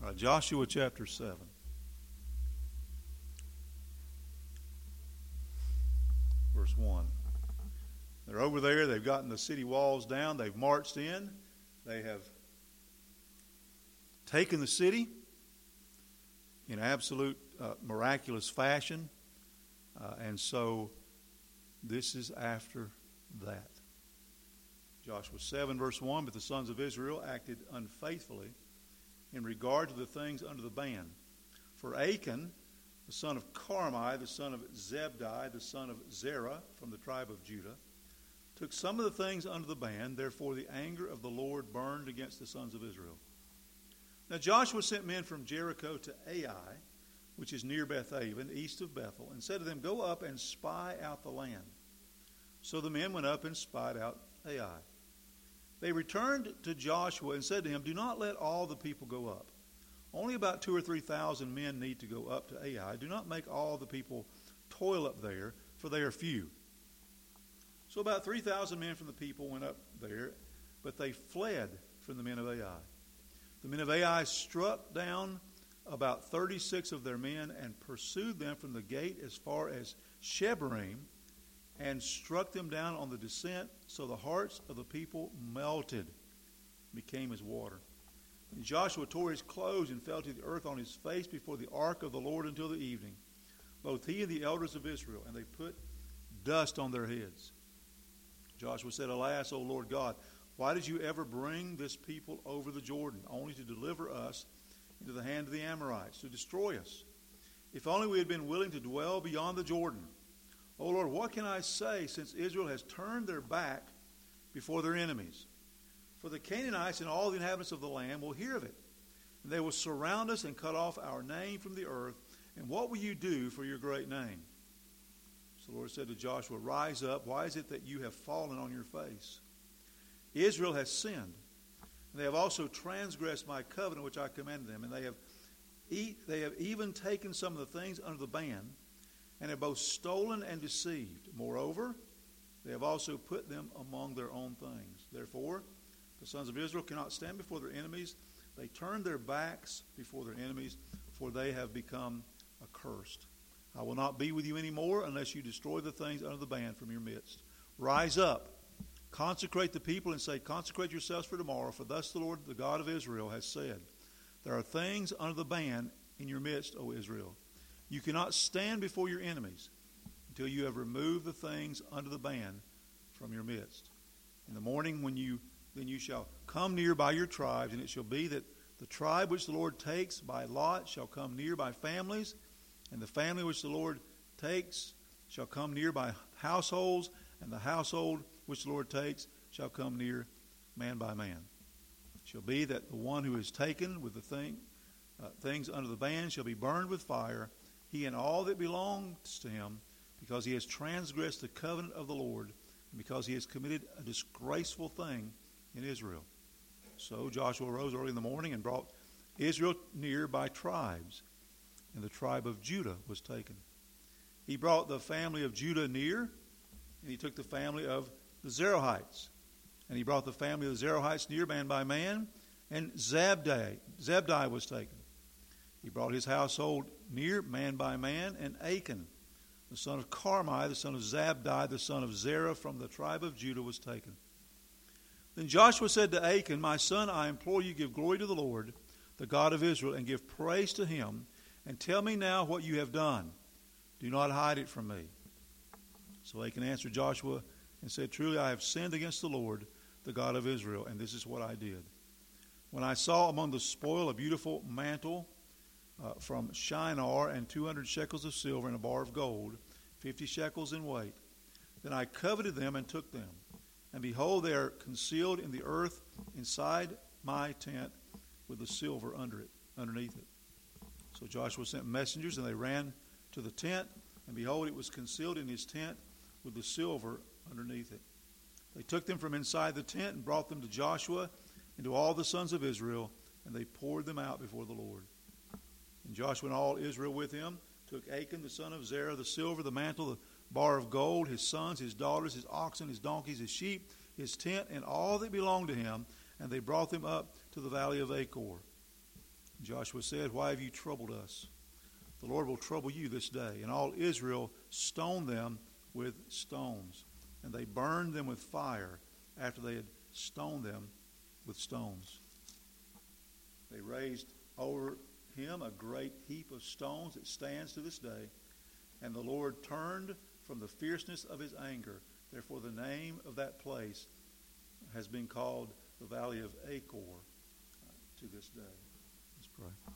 All right, Joshua chapter 7. Verse 1. They're over there. They've gotten the city walls down. They've marched in. They have taken the city in absolute miraculous fashion. And so this is after that. Joshua 7 verse 1, but the sons of Israel acted unfaithfully in regard to the things under the ban. For Achan, the son of Carmi, the son of Zebdi, the son of Zerah, from the tribe of Judah, took some of the things under the ban. Therefore the anger of the Lord burned against the sons of Israel. Now Joshua sent men from Jericho to Ai, which is near Bethaven, east of Bethel, and said to them, Go up and spy out the land. So the men went up and spied out Ai. They returned to Joshua and said to him, Do not let all the people go up. Only about 2,000 or 3,000 men need to go up to Ai. Do not make all the people toil up there, for they are few. So about 3,000 men from the people went up there, but they fled from the men of Ai. The men of Ai struck down about 36 of their men and pursued them from the gate as far as Shebarim, and struck them down on the descent, so the hearts of the people melted, became as water. And Joshua tore his clothes and fell to the earth on his face before the ark of the Lord until the evening, both he and the elders of Israel, and they put dust on their heads. Joshua said, Alas, O Lord God, why did you ever bring this people over the Jordan, only to deliver us into the hand of the Amorites, to destroy us? If only we had been willing to dwell beyond the Jordan. O Lord, what can I say, since Israel has turned their back before their enemies? For the Canaanites and all the inhabitants of the land will hear of it, and they will surround us and cut off our name from the earth. And what will you do for your great name? So the Lord said to Joshua, Rise up. Why is it that you have fallen on your face? Israel has sinned. And they have also transgressed my covenant which I commanded them. And they have even taken some of the things under the ban, and have both stolen and deceived. Moreover, they have also put them among their own things. Therefore, the sons of Israel cannot stand before their enemies. They turn their backs before their enemies, for they have become accursed. I will not be with you anymore unless you destroy the things under the ban from your midst. Rise up, consecrate the people, and say, Consecrate yourselves for tomorrow, for thus the Lord, the God of Israel, has said, There are things under the ban in your midst, O Israel. You cannot stand before your enemies until you have removed the things under the ban from your midst. In the morning then you shall come near by your tribes, and it shall be that the tribe which the Lord takes by lot shall come near by families, and the family which the Lord takes shall come near by households, and the household which the Lord takes shall come near man by man. It shall be that the one who is taken with the things under the ban shall be burned with fire, he and all that belongs to him, because he has transgressed the covenant of the Lord, and because he has committed a disgraceful thing in Israel. So Joshua arose early in the morning and brought Israel near by tribes, and the tribe of Judah was taken. He brought the family of Judah near, and he took the family of the Zerahites. And he brought the family of the Zerahites near, man by man, and Zebdi was taken. He brought his household near, man by man, and Achan, the son of Carmi, the son of Zabdi, the son of Zerah, from the tribe of Judah, was taken. Then Joshua said to Achan, My son, I implore you, give glory to the Lord, the God of Israel, and give praise to him, and tell me now what you have done. Do not hide it from me. So Achan answered Joshua and said, Truly I have sinned against the Lord, the God of Israel, and this is what I did. When I saw among the spoil a beautiful mantle from Shinar, and 200 shekels of silver, and a bar of gold, 50 shekels in weight, then I coveted them and took them. And behold, they are concealed in the earth inside my tent, with the silver underneath it. So Joshua sent messengers, and they ran to the tent, and behold, it was concealed in his tent with the silver underneath it. They took them from inside the tent and brought them to Joshua and to all the sons of Israel, and they poured them out before the Lord. And Joshua and all Israel with him took Achan the son of Zerah, the silver, the mantle, the bar of gold, his sons, his daughters, his oxen, his donkeys, his sheep, his tent, and all that belonged to him, and they brought them up to the valley of Achor. Joshua said, "Why have you troubled us? The Lord will trouble you this day." And all Israel stoned them with stones. And they burned them with fire after they had stoned them with stones. They raised over him a great heap of stones that stands to this day. And the Lord turned from the fierceness of his anger. Therefore the name of that place has been called the Valley of Achor to this day. Let's pray.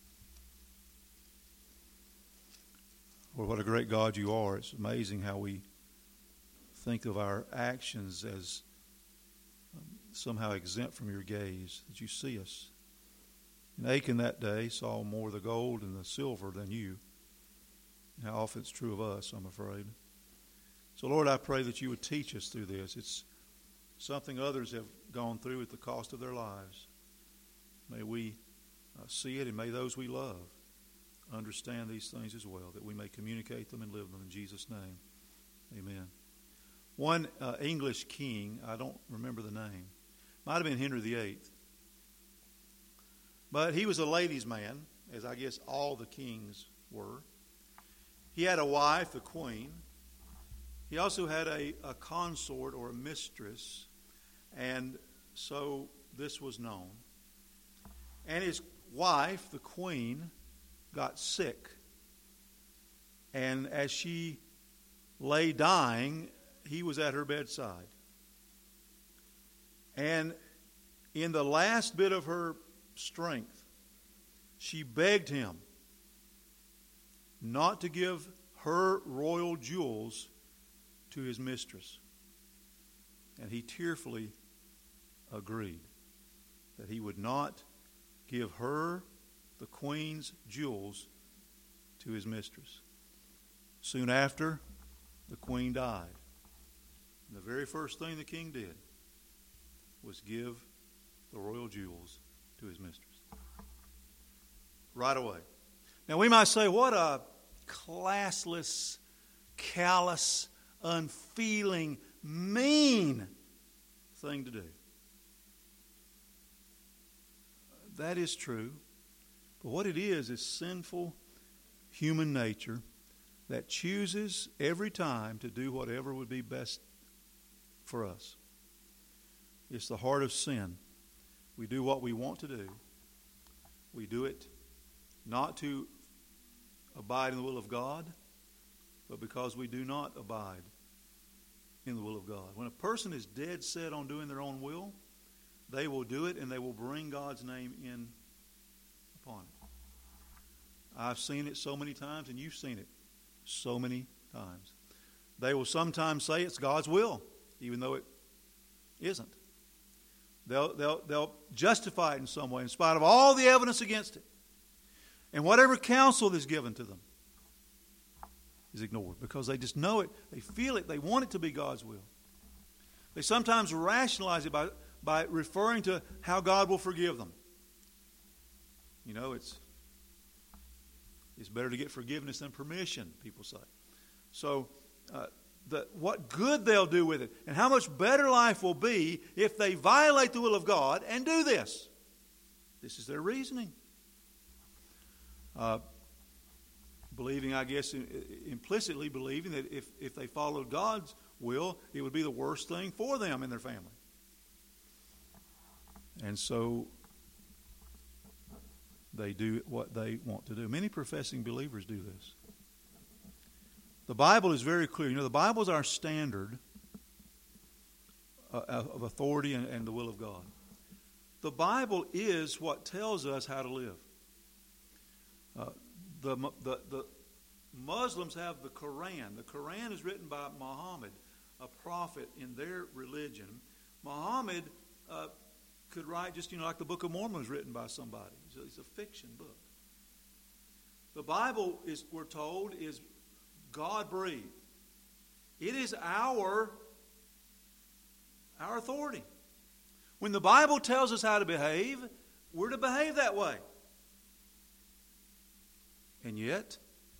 Lord, what a great God you are. It's amazing how we think of our actions as somehow exempt from your gaze, that you see us. And Achan that day saw more of the gold and the silver than you. And how often it's true of us, I'm afraid. So, Lord, I pray that you would teach us through this. It's something others have gone through at the cost of their lives. May we see it, and may those we love understand these things as well, that we may communicate them and live them in Jesus' name. Amen. One English king, I don't remember the name, might have been Henry VIII, but he was a ladies' man, as I guess all the kings were. He had a wife, the queen. He also had a consort or a mistress, and so this was known. And his wife, the queen, got sick. And as she lay dying, he was at her bedside. And in the last bit of her strength, she begged him not to give her royal jewels to his mistress. And he tearfully agreed that he would not give her, the queen's jewels, to his mistress. Soon after, the queen died. And the very first thing the king did was give the royal jewels to his mistress. Right away. Now we might say, what a classless, callous, unfeeling, mean thing to do. That is true. But what it is sinful human nature that chooses every time to do whatever would be best for us. It's the heart of sin. We do what we want to do. We do it not to abide in the will of God, but because we do not abide in the will of God. When a person is dead set on doing their own will, they will do it and they will bring God's name in upon it. I've seen it so many times, and you've seen it so many times. They will sometimes say it's God's will, even though it isn't. They'll justify it in some way in spite of all the evidence against it. And whatever counsel is given to them is ignored because they just know it, they feel it, they want it to be God's will. They sometimes rationalize it by referring to how God will forgive them. You know, it's better to get forgiveness than permission, people say. So, what good they'll do with it and how much better life will be if they violate the will of God and do this. This is their reasoning. Believing, I guess, implicitly believing that if they followed God's will, it would be the worst thing for them and their family. And so they do what they want to do. Many professing believers do this. The Bible is very clear. You know, the Bible is our standard of authority and the will of God. The Bible is what tells us how to live. The Muslims have the Quran. The Quran is written by Muhammad, a prophet in their religion. Muhammad could write just, like the Book of Mormon was written by somebody. It's a fiction book. The Bible, we're told, is God-breathed. It is our authority. When the Bible tells us how to behave, we're to behave that way. And yet,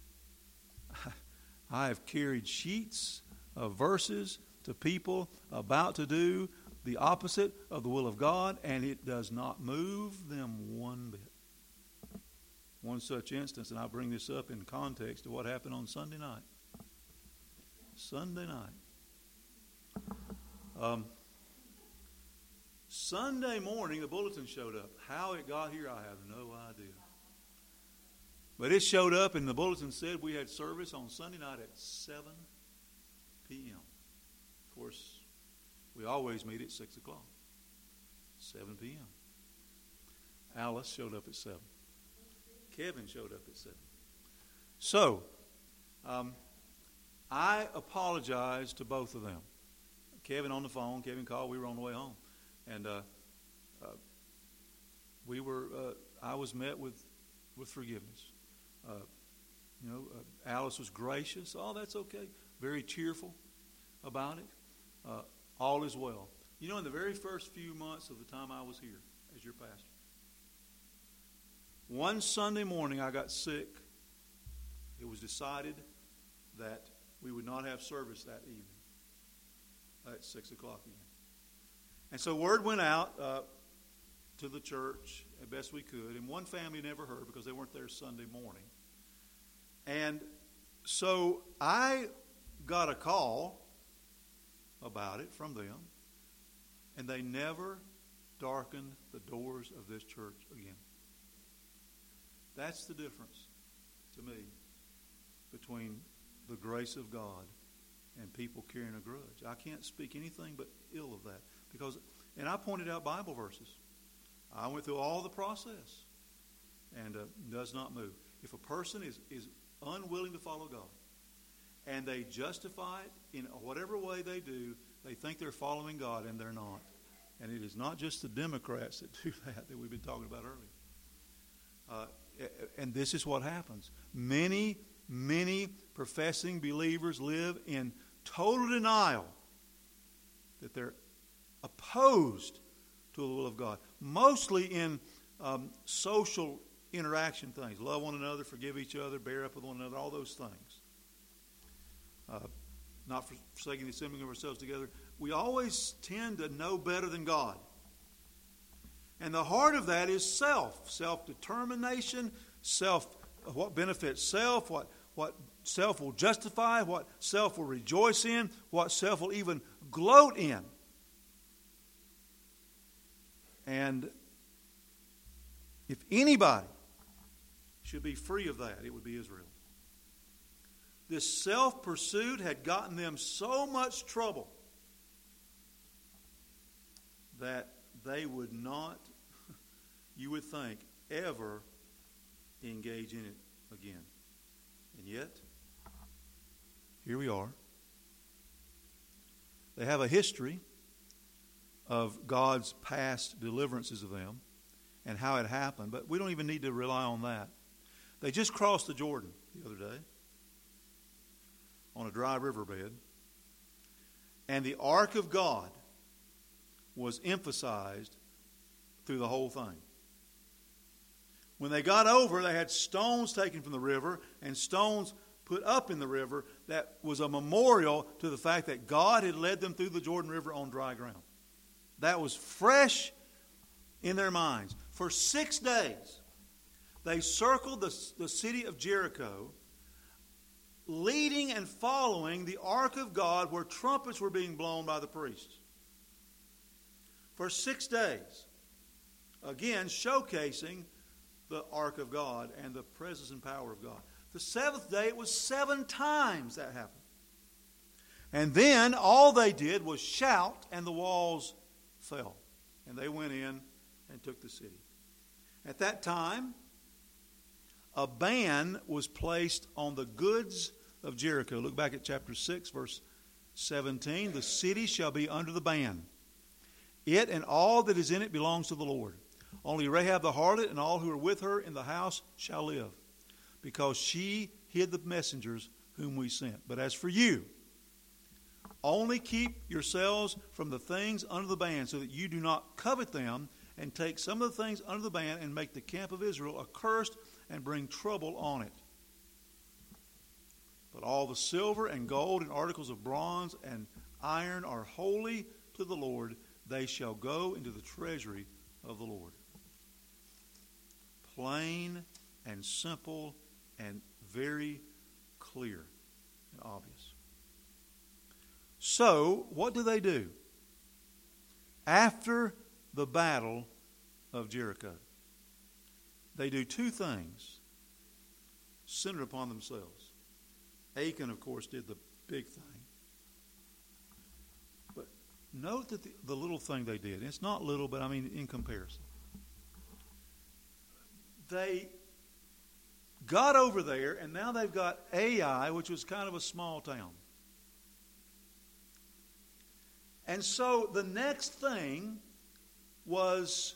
I have carried sheets of verses to people about to do the opposite of the will of God, and it does not move them one bit. one such instance, and I'll bring this up in context of what happened on Sunday night. Sunday night. Sunday morning, the bulletin showed up. How it got here, I have no idea. But it showed up, and the bulletin said we had service on Sunday night at 7 p.m. Of course, we always meet at 6 o'clock. 7 p.m. Alice showed up at 7. Kevin showed up at 7. So, I apologize to both of them. Kevin on the phone. Kevin called. We were on the way home. And I was met with forgiveness. Alice was gracious. Oh, that's okay. Very cheerful about it. All is well. In the very first few months of the time I was here as your pastor, one Sunday morning I got sick. It was decided that we would not have service that evening at 6 o'clock again. And so word went out to the church as best we could. And one family never heard because they weren't there Sunday morning. And so I got a call about it from them. And they never darkened the doors of this church again. That's the difference to me between the grace of God and people carrying a grudge. I can't speak anything but ill of that. And I pointed out Bible verses. I went through all the process and does not move. If a person is unwilling to follow God and they justify it in whatever way they do, they think they're following God and they're not. And it is not just the Democrats that do that we've been talking about earlier. And this is what happens. Many professing believers live in total denial that they're opposed to the will of God. Mostly in social interaction things. Love one another, forgive each other, bear up with one another, all those things. Not forsaking the assembling of ourselves together. We always tend to know better than God. And the heart of that is self-determination, what benefits self, what self will justify, what self will rejoice in, what self will even gloat in. And if anybody should be free of that, it would be Israel. This self-pursuit had gotten them so much trouble that they would not, you would think, ever engage in it again. And yet, here we are. They have a history of God's past deliverances of them and how it happened, but we don't even need to rely on that. They just crossed the Jordan the other day on a dry riverbed, and the ark of God was emphasized through the whole thing. When they got over, they had stones taken from the river and stones put up in the river that was a memorial to the fact that God had led them through the Jordan River on dry ground. That was fresh in their minds. For 6 days, they circled the city of Jericho, leading and following the ark of God where trumpets were being blown by the priests. For 6 days, again showcasing the ark of God and the presence and power of God. The seventh day, it was 7 times that happened. And then all they did was shout, and the walls fell. And they went in and took the city. At that time, a ban was placed on the goods of Jericho. Look back at chapter 6, verse 17. The city shall be under the ban. It and all that is in it belongs to the Lord. Only Rahab the harlot and all who are with her in the house shall live, because she hid the messengers whom we sent. But as for you, only keep yourselves from the things under the ban, so that you do not covet them and take some of the things under the ban and make the camp of Israel accursed and bring trouble on it. But all the silver and gold and articles of bronze and iron are holy to the Lord. They shall go into the treasury of the Lord. Plain and simple and very clear and obvious. So, what do? After the battle of Jericho, they do two things centered upon themselves. Achan, of course, did the big thing. But note that the little thing they did, it's not little, but I mean in comparison. They got over there, and now they've got Ai, which was kind of a small town. And so the next thing was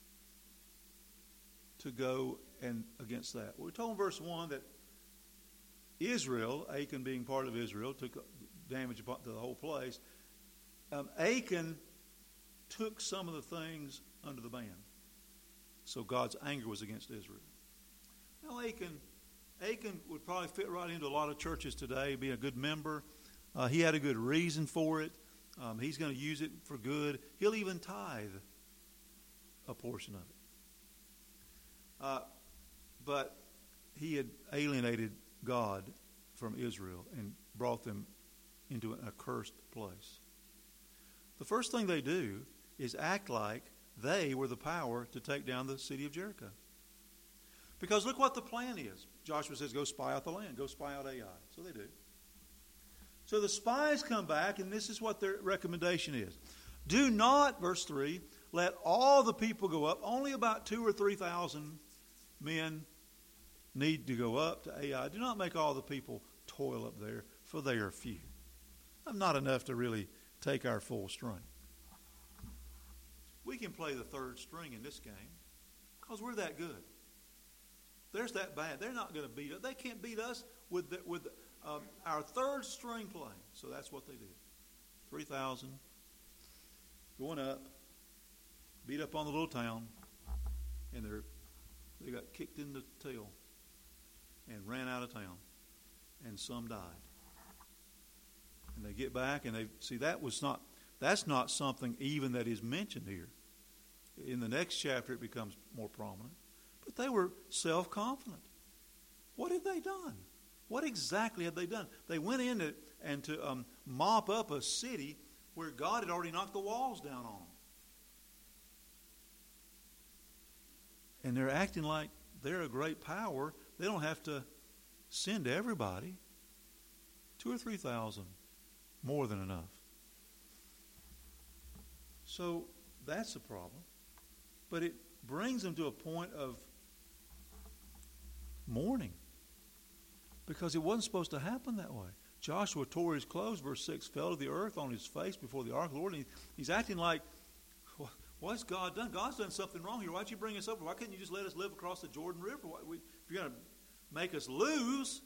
to go and against that. We're told in verse 1 that Israel, Achan being part of Israel, took damage to the whole place. Achan took some of the things under the ban. So God's anger was against Israel. Now Achan would probably fit right into a lot of churches today, be a good member. He had a good reason for it. He's going to use it for good. He'll even tithe a portion of it. But he had alienated God from Israel and brought them into an accursed place. The first thing they do is act like they were the power to take down the city of Jericho. Because look what the plan is. Joshua says, go spy out the land. Go spy out Ai. So they do. So the spies come back, and this is what their recommendation is. Do not, verse 3, let all the people go up. Only about 2,000 or 3,000 men need to go up to Ai. Do not make all the people toil up there, for they are few. Not enough to really take our full strength. We can play the third string in this game because we're that good. There's that bad. They're not going to beat us. They can't beat us with our third string playing. So that's what they did. 3,000 going up, beat up on the little town, and they got kicked in the tail and ran out of town, and some died. And they get back, and they see that's not something even that is mentioned here. In the next chapter, it becomes more prominent. But they were self-confident. What had they done? What exactly had they done? They went in to mop up a city where God had already knocked the walls down on them. And they're acting like they're a great power. They don't have to send everybody. 2,000 or 3,000, more than enough. So that's a problem. But it brings them to a point of mourning. Because it wasn't supposed to happen that way. Joshua tore his clothes, verse 6, fell to the earth on his face before the ark of the Lord. And he's acting like, what's God done? God's done something wrong here. Why'd you bring us over? Why couldn't you just let us live across the Jordan River? If you're going to make us lose.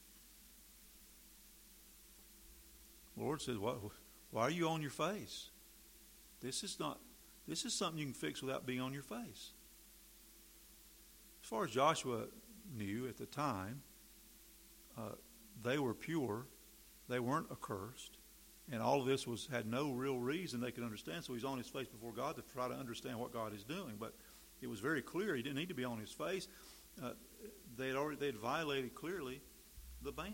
The Lord says, why are you on your face? This is something you can fix without being on your face. As far as Joshua knew at the time, they were pure. They weren't accursed. And all of this had no real reason they could understand. So he's on his face before God to try to understand what God is doing. But it was very clear he didn't need to be on his face. They had violated clearly the ban.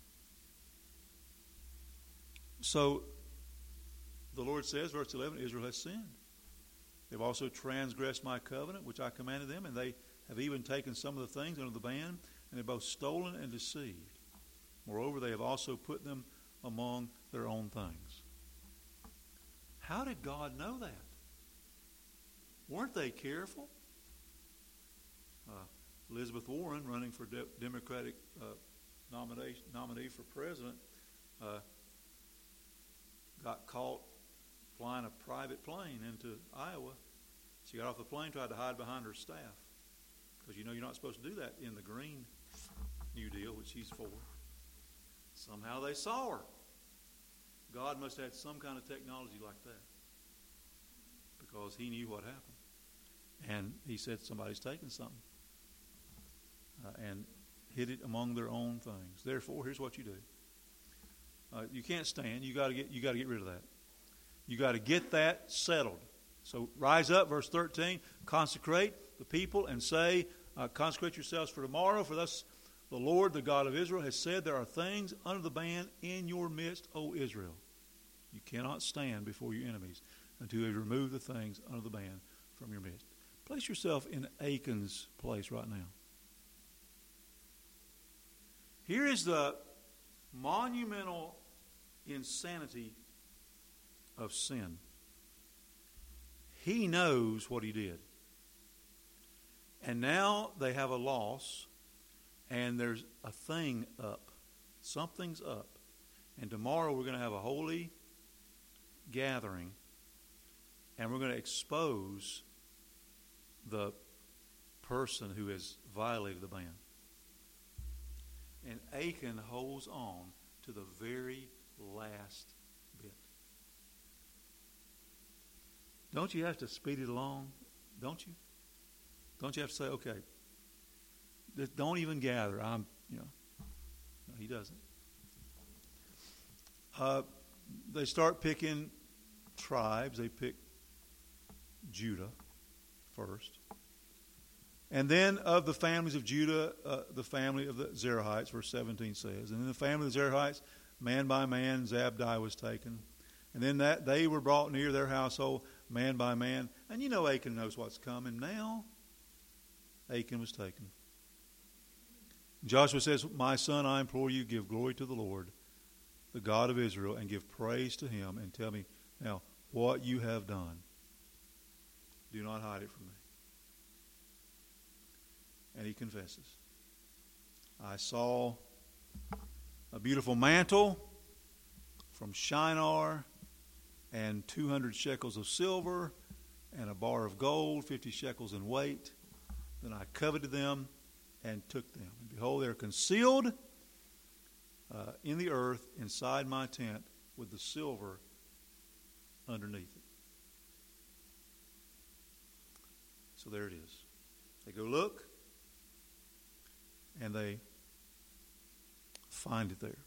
So the Lord says, verse 11, Israel has sinned. They've also transgressed my covenant, which I commanded them, and they have even taken some of the things under the ban, and they've both stolen and deceived. Moreover, they have also put them among their own things. How did God know that? Weren't they careful? Elizabeth Warren, running for Democratic nominee for president, got caught flying a private plane into Iowa. She got off the plane, tried to hide behind her staff. Because you're not supposed to do that in the Green New Deal, which she's for. Somehow they saw her. God must have had some kind of technology like that. Because he knew what happened. And he said somebody's taken something. And hid it among their own things. Therefore, here's what you do. You can't stand. You got to get rid of that. You got to get that settled. So rise up, verse 13, consecrate the people and say, consecrate yourselves for tomorrow, for thus the Lord, the God of Israel, has said, there are things under the ban in your midst, O Israel. You cannot stand before your enemies until you have removed the things under the ban from your midst. Place yourself in Achan's place right now. Here is the monumental insanity of sin. He knows what he did. And now they have a loss, and there's a thing up. Something's up. And tomorrow we're going to have a holy gathering, and we're going to expose the person who has violated the ban. And Achan holds on to the very last bit. Don't you have to speed it along? Don't you? Don't you have to say, okay, don't even gather. No, he doesn't. They start picking tribes. They pick Judah first. And then of the families of Judah, the family of the Zerahites, verse 17 says. And in the family of the Zerahites, man by man, Zabdi was taken. And then that they were brought near their household, man by man. And you know Achan knows what's coming. Now, Achan was taken. Joshua says, my son, I implore you, give glory to the Lord, the God of Israel, and give praise to him, and tell me now what you have done. Do not hide it from me. And he confesses. I saw a beautiful mantle from Shinar, and 200 shekels of silver, and a bar of gold, 50 shekels in weight. Then I coveted them and took them. And behold, they are concealed in the earth inside my tent with the silver underneath it. So there it is. They go look, and they find it there.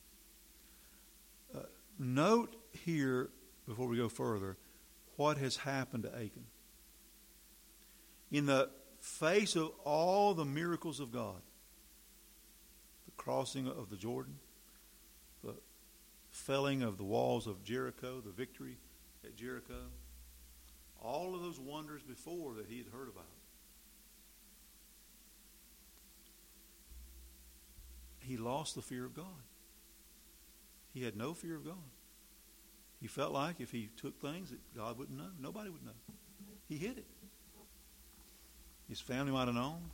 Note here, before we go further, what has happened to Achan. In the face of all the miracles of God, the crossing of the Jordan, the felling of the walls of Jericho, the victory at Jericho, all of those wonders before that he had heard about, he lost the fear of God. He had no fear of God. He felt like if he took things that God wouldn't know, nobody would know. He hid it. His family might have known,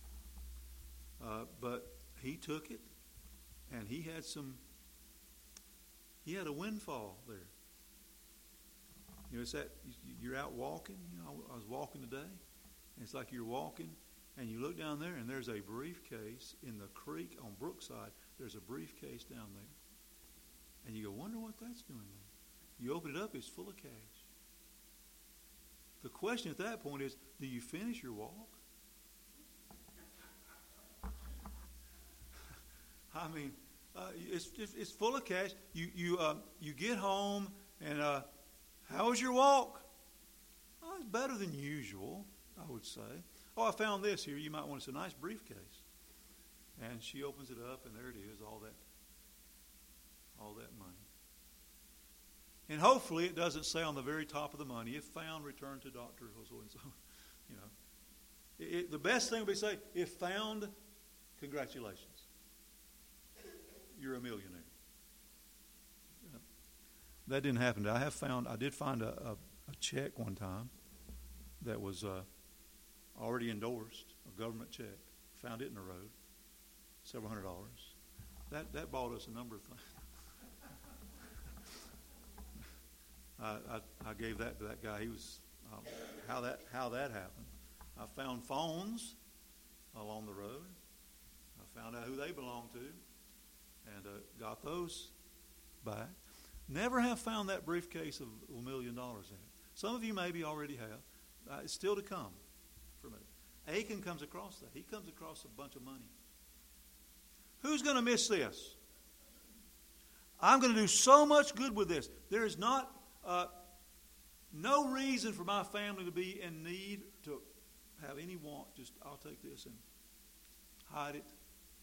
but he took it, and he had a windfall there. You know, it's that you're out walking. You know, I was walking today, and it's like you're walking, and you look down there, and there's a briefcase in the creek on Brookside. There's a briefcase down there, and you go, wonder what that's doing there. You open it up, it's full of cash. The question at that point is, do you finish your walk? I mean, it's full of cash. You get home, and how was your walk? Oh, it's better than usual, I would say. Oh, I found this here. You might want to see a nice briefcase. And she opens it up, and there it is, all that money. And hopefully it doesn't say on the very top of the money, if found, return to Dr. So-and-so. You know, the best thing would be to say, if found, congratulations. You're a millionaire. You know, that didn't happen. I did find a check one time that was already endorsed, a government check. Found it in the road, several $100s. That bought us a number of things. I gave that to that guy. He was how that happened. I found phones along the road. I found out who they belonged to, and got those back. Never have found that briefcase of $1 million in it. Some of you maybe already have. It's still to come for me. Achan comes across that. He comes across a bunch of money. Who's going to miss this? I'm going to do so much good with this. There is no reason for my family to be in need, to have any want, just I'll take this and hide it,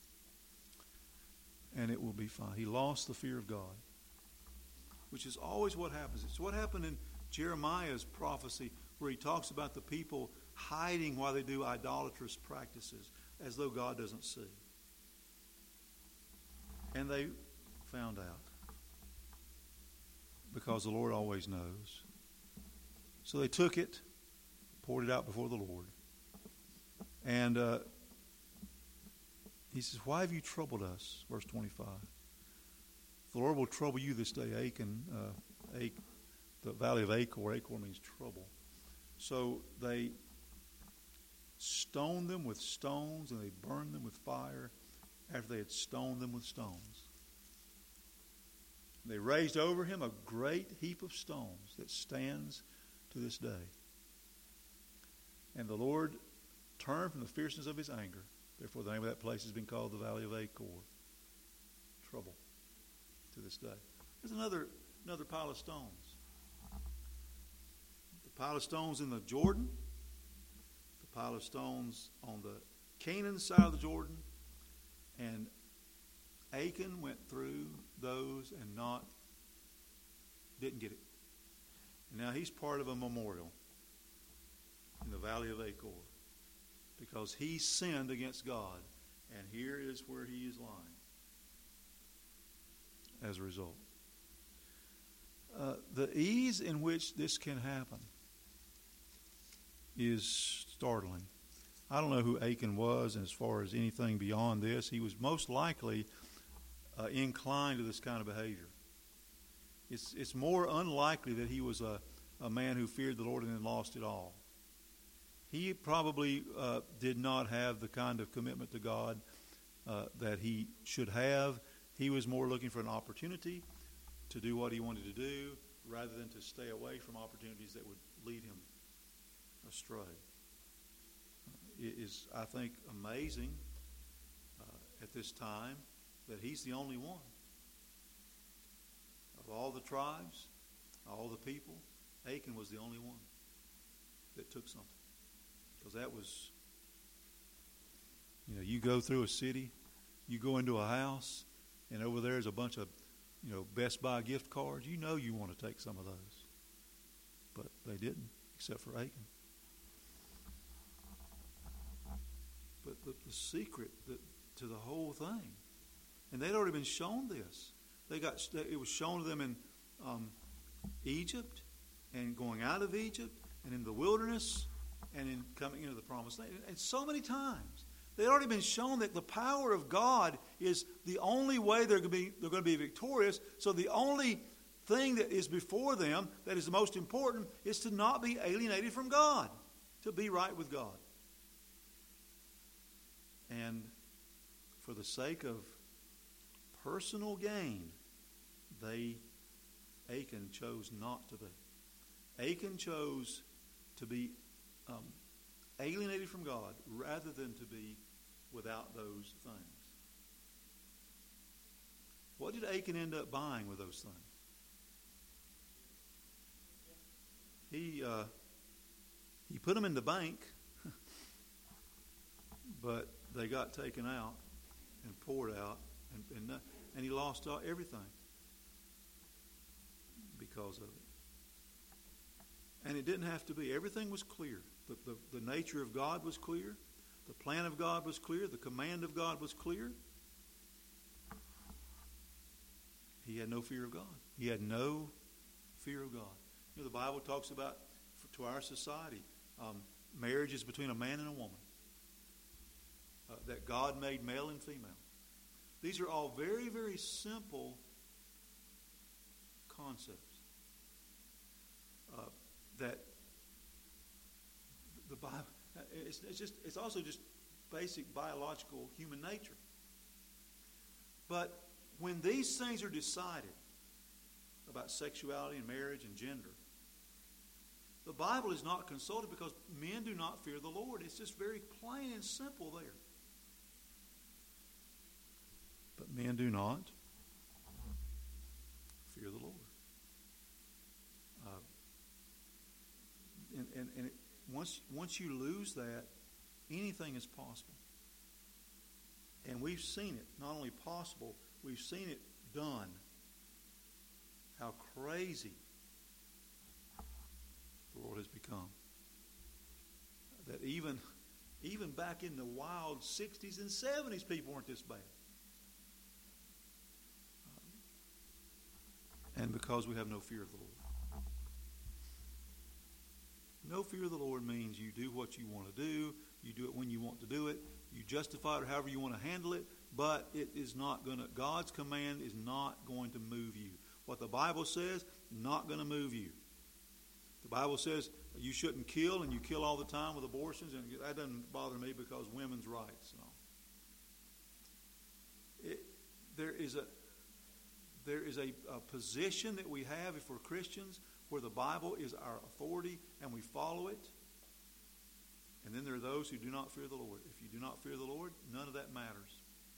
and it will be fine. He lost the fear of God, which is always what happens. It's what happened in Jeremiah's prophecy, where he talks about the people hiding while they do idolatrous practices, as though God doesn't see. And they found out, because the Lord always knows. So they took it, poured it out before the Lord. And he says, why have you troubled us? Verse 25. The Lord will trouble you this day, Achan. The valley of Achor. Achor means trouble. So they stoned them with stones, and they burned them with fire after they had stoned them with stones. They raised over him a great heap of stones that stands to this day. And the Lord turned from the fierceness of his anger. Therefore, the name of that place has been called the Valley of Achor. Trouble to this day. There's another pile of stones. The pile of stones in the Jordan. The pile of stones on the Canaan side of the Jordan. And Achan went through those and didn't get it. And now he's part of a memorial in the Valley of Achor, because he sinned against God, and here is where he is lying as a result. The ease in which this can happen is startling. I don't know who Achan was, and as far as anything beyond this, he was most likely inclined to this kind of behavior. It's more unlikely that he was a man who feared the Lord and then lost it all. He probably did not have the kind of commitment to God that he should have. He was more looking for an opportunity to do what he wanted to do, rather than to stay away from opportunities that would lead him astray. It is, I think, amazing at this time that he's the only one. Of all the tribes, all the people, Achan was the only one that took something. Because that was, you go through a city, you go into a house, and over there's a bunch of, Best Buy gift cards. You want to take some of those. But they didn't, except for Achan. But the secret to the whole thing, and they'd already been shown this. It was shown to them in Egypt, and going out of Egypt, and in the wilderness, and in coming into the promised land. And so many times, they'd already been shown that the power of God is the only way they're going to be victorious. So the only thing that is before them that is the most important is to not be alienated from God, to be right with God. And for the sake of personal gain, Achan chose not to be. Achan chose to be alienated from God rather than to be without those things. What did Achan end up buying with those things? He put them in the bank, but they got taken out and poured out, and he lost everything because of it. And it didn't have to be. Everything was clear. The nature of God was clear. The plan of God was clear. The command of God was clear. He had no fear of God. He had no fear of God. The Bible talks about, to our society, marriage is between a man and a woman. That God made male and female. These are all very, very simple concepts. That the Bible, it's also just basic biological human nature. But when these things are decided about sexuality and marriage and gender, the Bible is not consulted because men do not fear the Lord. It's just very plain and simple there. But men do not fear the Lord. And once you lose that, anything is possible. And we've seen it, not only possible, we've seen it done. How crazy the world has become. That even back in the wild 60s and 70s, people weren't this bad. And because we have no fear of the Lord. No fear of the Lord means you do what you want to do. You do it when you want to do it. You justify it however you want to handle it. But it is not going to, God's command is not going to move you. What the Bible says, not going to move you. The Bible says you shouldn't kill, and you kill all the time with abortions, and that doesn't bother me because women's rights. No. There is a position that we have if we're Christians where the Bible is our authority and we follow it. And then there are those who do not fear the Lord. If you do not fear the Lord, none of that matters.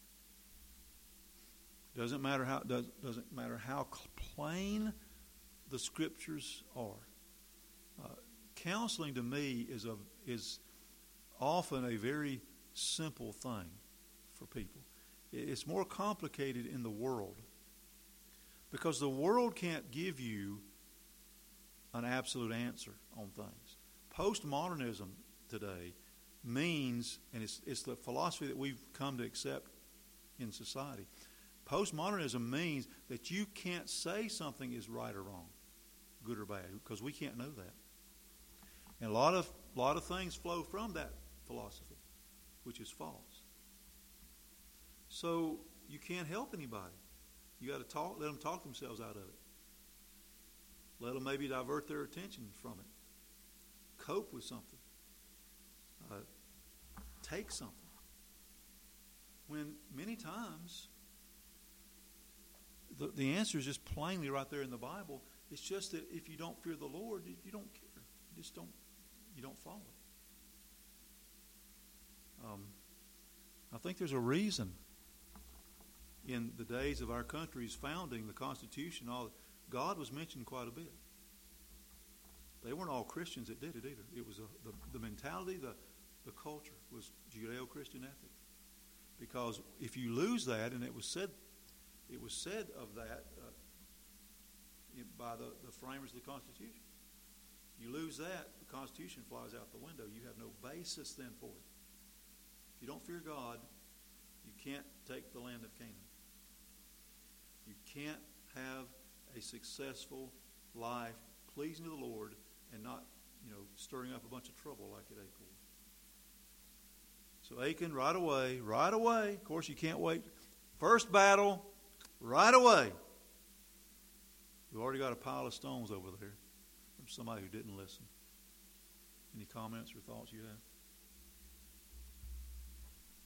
Doesn't matter how plain the Scriptures are. Counseling to me is often a very simple thing for people. It's more complicated in the world because the world can't give you an absolute answer on things. Postmodernism today means, and it's the philosophy that we've come to accept in society. Postmodernism means that you can't say something is right or wrong, good or bad, because we can't know that. And a lot of things flow from that philosophy, which is false. So you can't help anybody. You got to let them talk themselves out of it. Let them maybe divert their attention from it. Cope with something. Take something. When many times the answer is just plainly right there in the Bible. It's just that if you don't fear the Lord, you don't care. You don't follow it. I think there's a reason in the days of our country's founding, the Constitution, God was mentioned quite a bit. They weren't all Christians that did it either. It was the mentality, the culture was Judeo-Christian ethic. Because if you lose that, and it was said of that by the framers of the Constitution. You lose that, the Constitution flies out the window. You have no basis then for it. If you don't fear God, you can't take the land of Canaan. You can't have a successful life pleasing to the Lord and not, stirring up a bunch of trouble like at Achan. So Achan, right away. Of course, you can't wait. First battle, right away. We've already got a pile of stones over there from somebody who didn't listen. Any comments or thoughts you have?